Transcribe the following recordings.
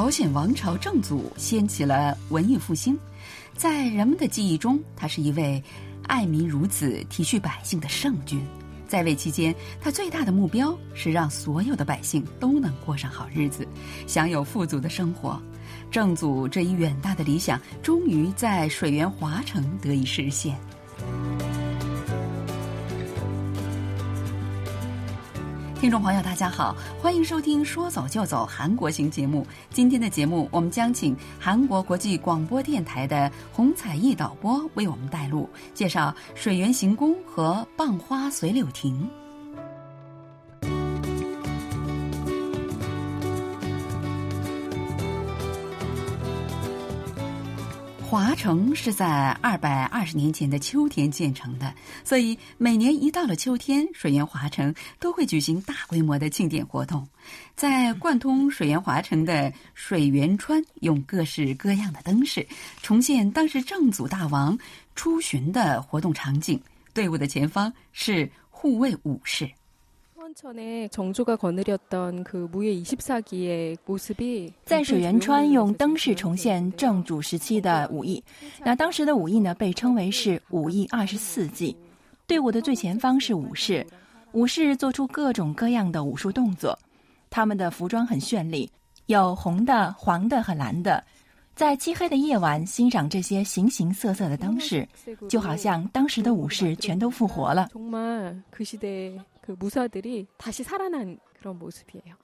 朝鲜王朝正祖掀起了文艺复兴，在人们的记忆中，他是一位爱民如子、体恤百姓的圣君。在位期间，他最大的目标是让所有的百姓都能过上好日子，享有富足的生活。正祖这一远大的理想，终于在水源华城得以实现。听众朋友大家好，欢迎收听说走就走韩国行节目。今天的节目我们将请韩国国际广播电台的洪彩艺导播为我们带路，介绍水源行宫和蚌花随柳亭。华城是在220年前的秋天建成的，所以每年一到了秋天，水源华城都会举行大规模的庆典活动。在贯通水源华城的水源川，用各式各样的灯饰重现当时正祖大王出巡的活动场景。队伍的前方是护卫武士。 在水源川用灯饰重现正祖时期的武艺，那当时的武艺呢被称为是武艺24技。队伍的最前方是武士，武士做出各种各样的武术动作，他们的服装很绚丽，有红的、黄的和蓝的。在漆黑的夜晚欣赏这些形形色色的灯饰，就好像当时的武士全都复活了。 무사들이 다시 살아난 그런 모습이에요.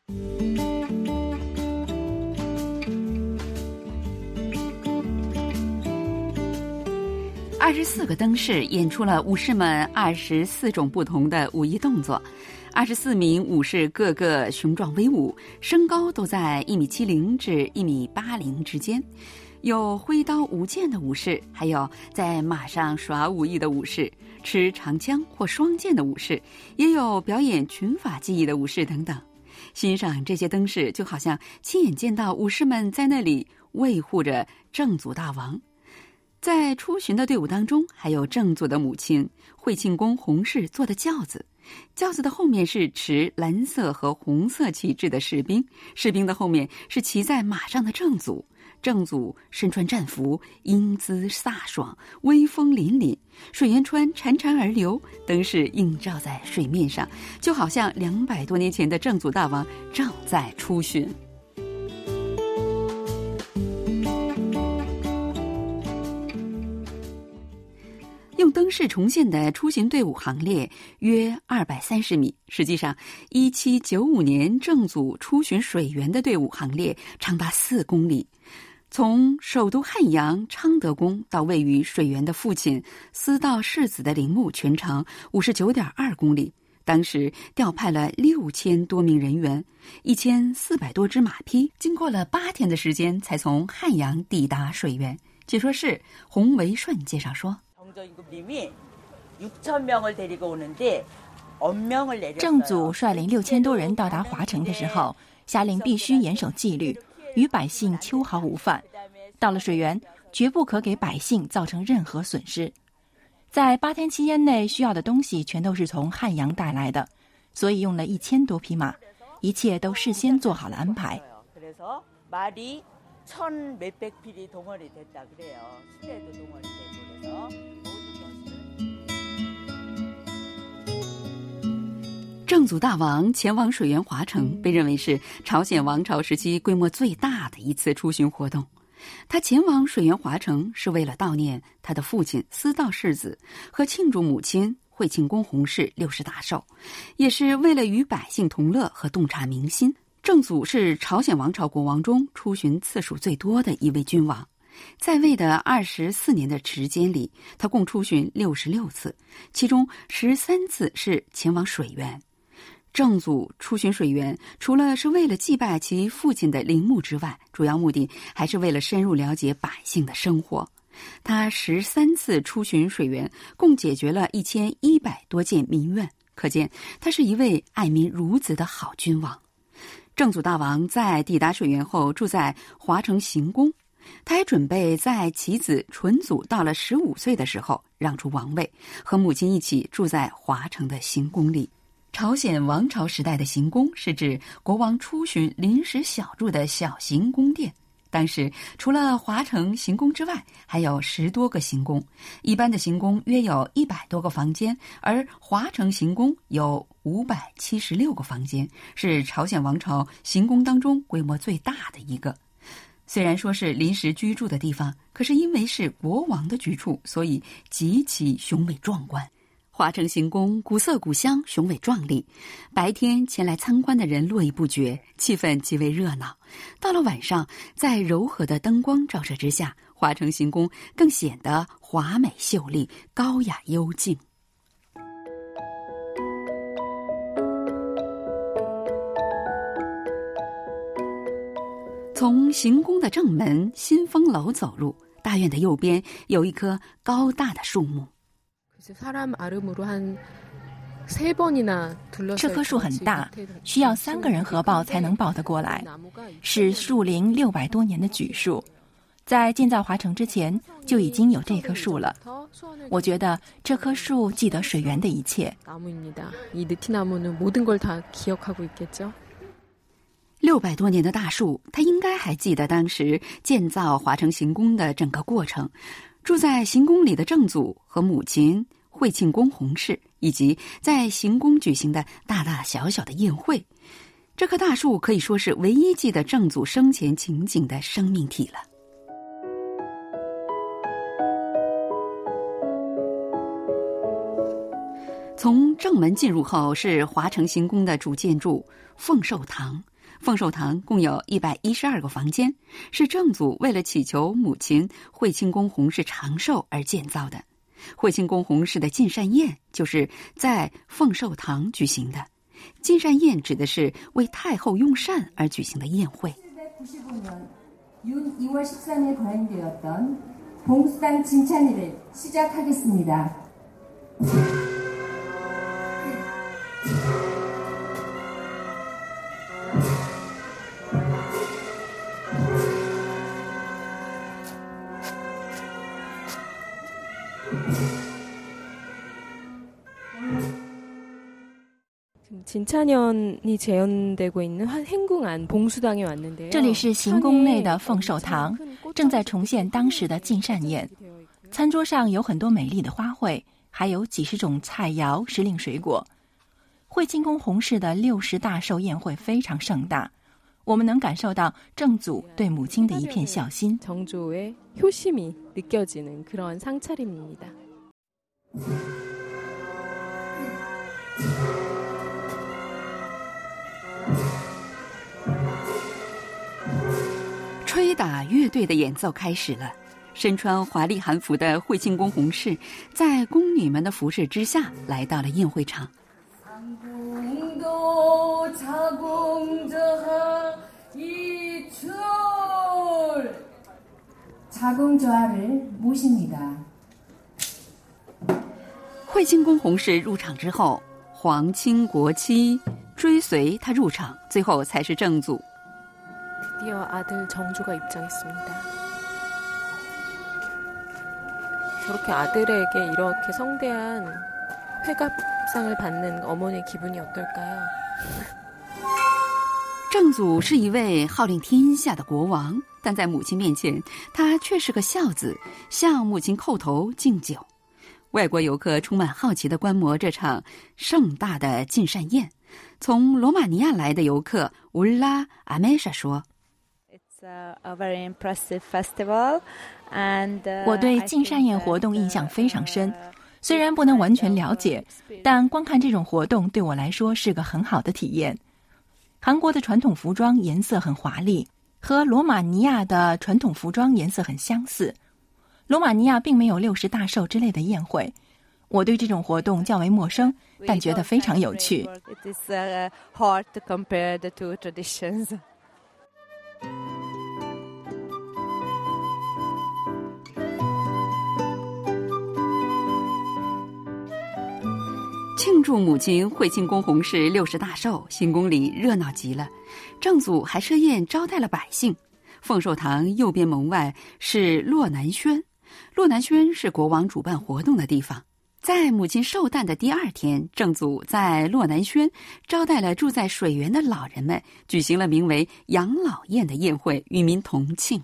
24个灯饰演出了武士们24种不同的武艺动作。24名武士个个雄壮威武，身高都在1.70米至1.80米之间。有挥刀舞剑的武士，还有在马上耍武艺的武士，持长枪或双剑的武士，也有表演群法技艺的武士等等。欣赏这些灯饰，就好像亲眼见到武士们在那里卫护着正祖大王。在出巡的队伍当中，还有正祖的母亲惠庆宫洪氏坐的轿子，轿子的后面是持蓝色和红色旗帜的士兵，士兵的后面是骑在马上的正祖。正祖身穿战服，英姿飒爽，威风凛凛，水源川潺潺而流，灯饰映照在水面上，就好像200多年前的正祖大王正在出巡。用灯饰重现的出行队伍行列约230米，实际上1795年正祖出巡水源的队伍行列长达4公里。从首都汉阳昌德宫到位于水源的父亲司道世子的陵墓，全长59.2公里。当时调派了6000多名人员，1400多只马匹，经过了8天的时间才从汉阳抵达水源。解说师洪维顺介绍说， 正祖率领6000多人到达华城的时候，下令必须严守纪律，与百姓秋毫无犯。到了水源，绝不可给百姓造成任何损失。在8天期间内需要的东西全都是从汉阳带来的，所以用了1000多匹马，一切都事先做好了安排。 正祖大王前往水源华城，被认为是朝鲜王朝时期规模最大的一次出巡活动。他前往水源华城是为了悼念他的父亲司道世子和庆祝母亲惠庆宫洪氏60大寿，也是为了与百姓同乐和洞察民心。正祖是朝鲜王朝国王中出巡次数最多的一位君王，在位的24年的时间里，他共出巡66次，其中13次是前往水源。正祖出巡水源，除了是为了祭拜其父亲的陵墓之外，主要目的还是为了深入了解百姓的生活。他13次出巡水源，共解决了1100多件民怨，可见他是一位爱民如子的好君王。正祖大王在抵达水源后，住在华城行宫。他还准备在其子纯祖到了15岁的时候让出王位，和母亲一起住在华城的行宫里。 朝鲜王朝时代的行宫是指国王出巡临时小住的小型宫殿。当时除了华城行宫之外，还有10多个行宫，一般的行宫约有100多个房间，而华城行宫有576个房间，是朝鲜王朝行宫当中规模最大的一个。虽然说是临时居住的地方，可是因为是国王的居处，所以极其雄伟壮观。华城行宫古色古香，雄伟壮丽，白天前来参观的人络绎不绝，气氛极为热闹。到了晚上，在柔和的灯光照射之下，华城行宫更显得华美秀丽、高雅幽静。从行宫的正门新丰楼走入，大院的右边有一棵高大的树木。 这棵树很大，需要3个人合抱才能抱得过来，是树龄600多年的榉树。在建造华城之前就已经有这棵树了。我觉得这棵树记得水源的一切。 600多年的大树，它应该还记得当时建造华城行宫的整个过程。住在行宫里的正祖和母亲惠庆宫洪氏，以及在行宫举行的大大小小的宴会，这棵大树可以说是唯一记得正祖生前情景的生命体了。从正门进入后是华城行宫的主建筑奉寿堂。奉寿堂共有112个房间，是正祖为了祈求母亲惠庆宫洪氏长寿而建造的。惠庆宫洪氏的进膳宴就是在奉寿堂举行的。进膳宴指的是为太后用膳而举行的宴会。 윤 2월 13일 거행되었던 봉수당 진찬일을 시작하겠습니다. 진찬현이 재현되고 있는 행궁안 봉수당에 왔는데요. 这里是行宫内的奉寿堂，正在重现当时的进膳宴。餐桌上有很多美丽的花卉，还有几十种菜肴、时令水果。惠庆宫洪氏的60大寿宴会非常盛大，我们能感受到正祖对母亲的一片孝心。 정조의 효심이 느껴지는 그런 상차림입니다. 吹打乐队的演奏开始了，身穿华丽韩服的惠庆宫洪氏在宫女们的服侍之下来到了宴会场。 자궁저하를 모십니다. 惠庆宫洪氏入场之后，皇亲国戚追随他入场，最后才是正祖。 드디어 아들 정조가 입장했습니다. 저렇게 아들에게 이렇게 성대한 회갑상을 받는 어머니의 기분이 어떨까요? 正祖是一位号令天下的国王，但在母亲面前，他却是个孝子，向母亲叩头敬酒。外国游客充满好奇地观摩这场盛大的进膳宴。从罗马尼亚来的游客乌拉阿梅莎说。 我对进膳宴活动印象非常深，虽然不能完全了解，但光看这种活动对我来说是个很好的体验。韩国的传统服装颜色很华丽，和罗马尼亚的传统服裝颜色很相似。罗马尼亚并没有60大寿之类的宴会，我对这种活动较为陌生，但觉得非常有趣。 庆祝母亲惠庆宫洪氏60大寿，行宫里热闹极了。正祖还设宴招待了百姓。奉寿堂右边门外是洛南轩，洛南轩是国王主办活动的地方。 在母亲寿诞的第2天，郑祖在洛南轩招待了住在水源的老人们，举行了名为养老宴的宴会，与民同庆。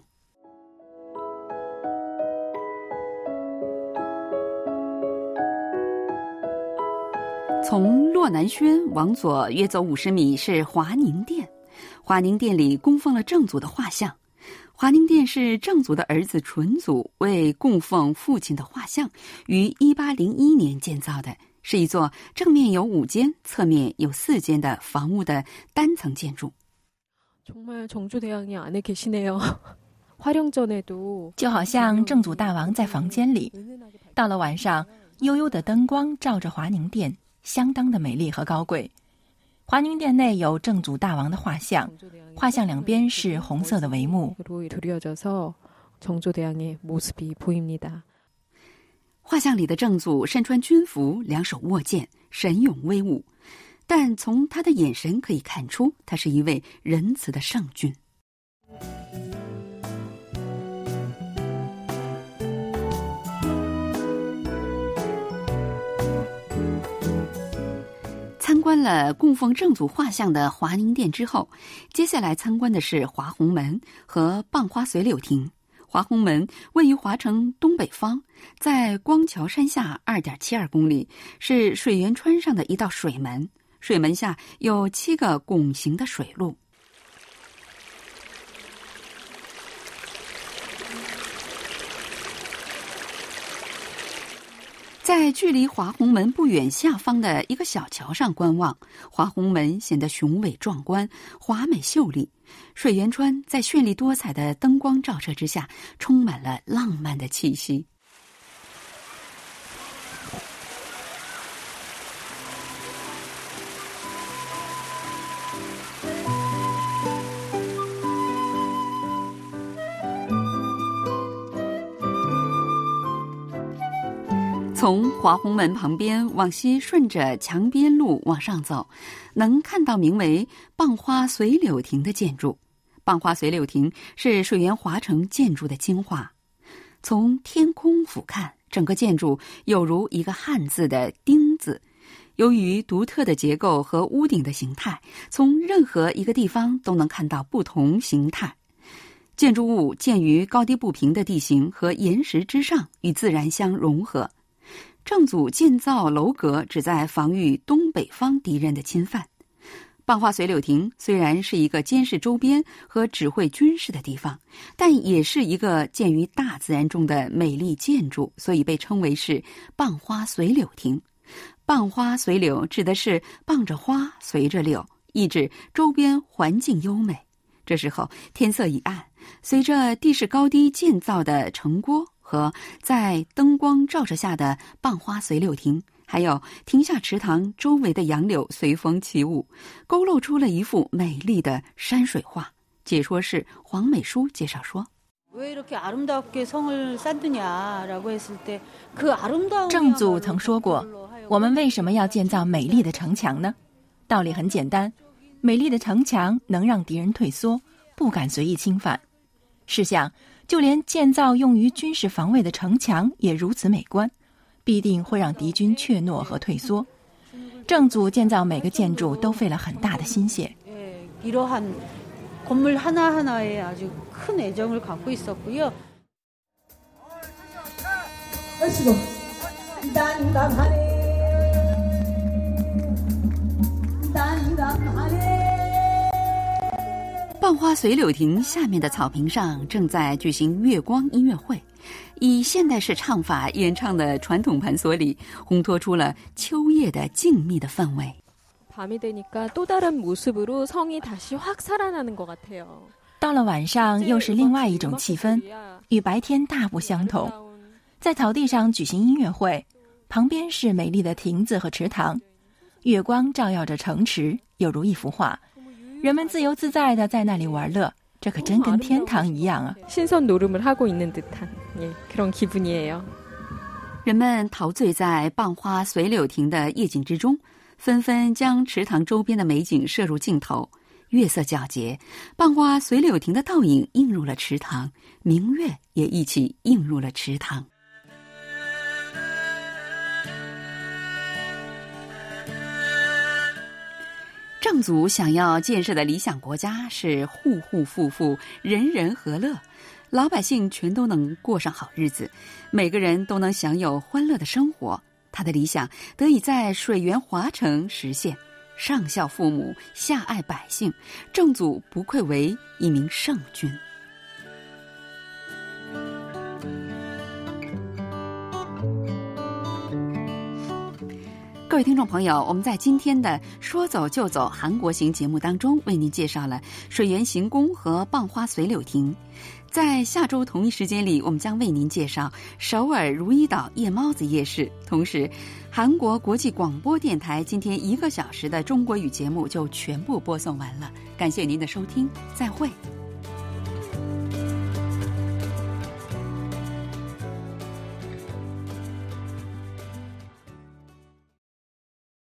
从洛南轩往左约走50米是华宁殿，华宁殿里供奉了郑祖的画像。华宁殿是郑祖的儿子纯祖为供奉父亲的画像于1801年建造的，是一座正面有5间、侧面有4间的房屋的单层建筑。 정말 정조대왕이 안에 계시네요. 활용전에도 就好像郑祖大王在房间里，到了晚上，悠悠的灯光照着华宁殿，相当的美丽和高贵。华宁殿内有郑祖大王的画像，画像两边是红色的帷幕。 画像里的郑祖身穿军服，两手握剑，神勇威武，但从他的眼神可以看出，他是一位仁慈的圣君。参观了供奉郑祖画像的华宁殿之后，接下来参观的是华鸿门和傍花随柳亭。华鸿门位于华城东北方，在光桥山下 2.72 公里，是水源川上的一道水门，水门下有7个拱形的水路。在距离华鸿门不远下方的一个小桥上观望，华鸿门显得雄伟壮观，华美秀丽。水源川在绚丽多彩的灯光照射之下，充满了浪漫的气息。从华鸿门旁边往西顺着墙边路往上走，能看到名为傍花随柳亭的建筑。傍花随柳亭是水源华城建筑的精华。从天空俯瞰，整个建筑有如一个汉字的丁字。由于独特的结构和屋顶的形态，从任何一个地方都能看到不同形态。建筑物建于高低不平的地形和岩石之上，与自然相融合。郑祖建造楼阁，旨在防御东北方敌人的侵犯。傍花随柳亭虽然是一个监视周边和指挥军事的地方，但也是一个建于大自然中的美丽建筑，所以被称为是傍花随柳亭。傍花随柳指的是傍着花随着柳，意指周边环境优美。这时候天色已暗，随着地势高低建造的城郭和在灯光照射下的傍花随柳亭，还有亭下池塘周围的杨柳随风起舞，勾勒出了一幅美丽的山水画。解说是黄美书介绍说， 郑祖曾说过，我们为什么要建造美丽的城墙呢？道理很简单，美丽的城墙能让敌人退缩，不敢随意侵犯。试想，就连建造用于军事防卫的城墙也如此美观，必定会让敌军怯懦和退缩。郑祖建造每个建筑都费了很大的心血。 건물 하나하나에 아주 큰 애정을 갖고 있었고요. 아이고, 난감하네. 傍花随柳亭下面的草坪上正在举行月光音乐会，以现代式唱法演唱的传统盘索里，烘托出了秋夜的静谧的氛围。 밤이 되니까 또 다른 모습으로 성이 다시 확 살아나는 것 같아요. 到了晚上又是另外一种气氛，与白天大不相同。在草地上举行音乐会，旁边是美丽的亭子和池塘，月光照耀着城池，犹如一幅画。人们自由自在地在那里玩乐，这可真跟天堂一样啊！ 신선놀음을 하고 있는 듯한 그런 기분이에요. 人们陶醉在傍花随柳亭的夜景之中，纷纷将池塘周边的美景摄入镜头。月色皎洁，傍花随柳亭的倒影映入了池塘，明月也一起映入了池塘。 郑祖想要建设的理想国家是户户富富，人人和乐，老百姓全都能过上好日子，每个人都能享有欢乐的生活。他的理想得以在水源华城实现，上孝父母，下爱百姓，郑祖不愧为一名圣君。各位听众朋友，我们在今天的说走就走韩国行节目当中为您介绍了水源行宫和蚌花随柳亭。在下周同一时间里，我们将为您介绍首尔如意岛夜猫子夜市。同时，韩国国际广播电台今天1个小时的中国语节目就全部播送完了。感谢您的收听，再会。